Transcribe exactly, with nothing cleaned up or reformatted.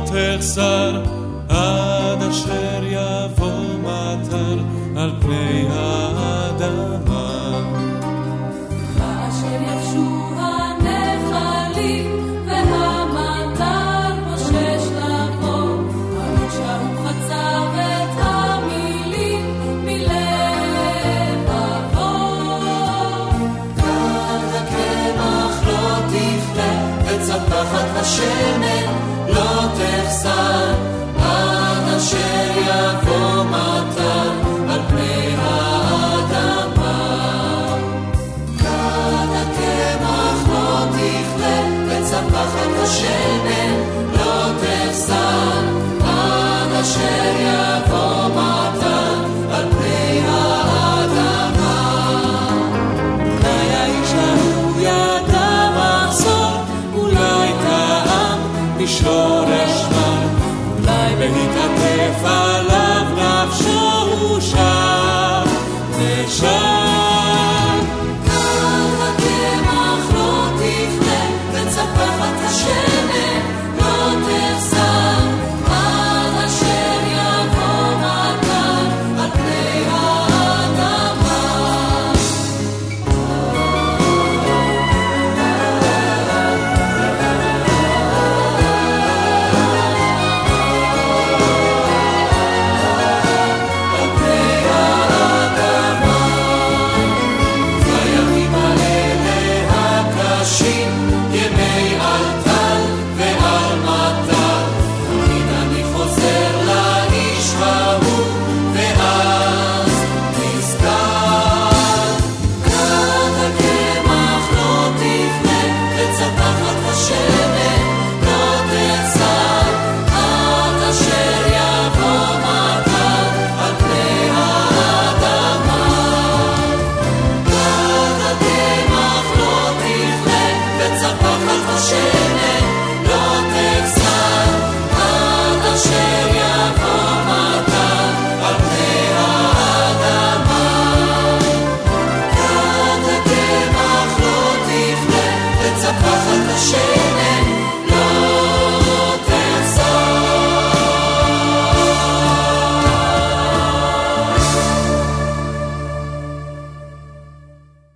תחסר עד אשר יבוא מטר על פני האדמה. אשר יבשו הנחלים והמטר בושש לבוא, האישה הוא חצב את המילים מלבבו. כאן הקמח לא תכלה וצפחת השמן לא תחסר עד אשר יבוא מטר על פני האדמה. כאן הקמח לא תכלה וצפחת השמן לא תחסר עד אשר יבוא מטר על פני האדמה. אולי האיש ההוא ידע מחסור, אולי טעם משורש מר, אולי בהתעטף עליו נפשו הוא שר ושר. כאן הקמח לא תכלה וצפחת השמן לא תחסר עד אשר יבוא מטר על פני האדמה. על פני האדמה. בימים האלה הקשים, ימי על טל ועל מטר, תמיד אני חוזר לאיש ההוא ואז נזכר. כאן הקמח לא תכלה וצפחת השמן לא תחסר עד אשר יבוא מטר על פני האדמה. כאן הקמח לא תכלה וצפחת השמן לא תחסר עד אשר יבוא מטר על פני האדמה. כאן הקמח לא תכלה וצפחת השמן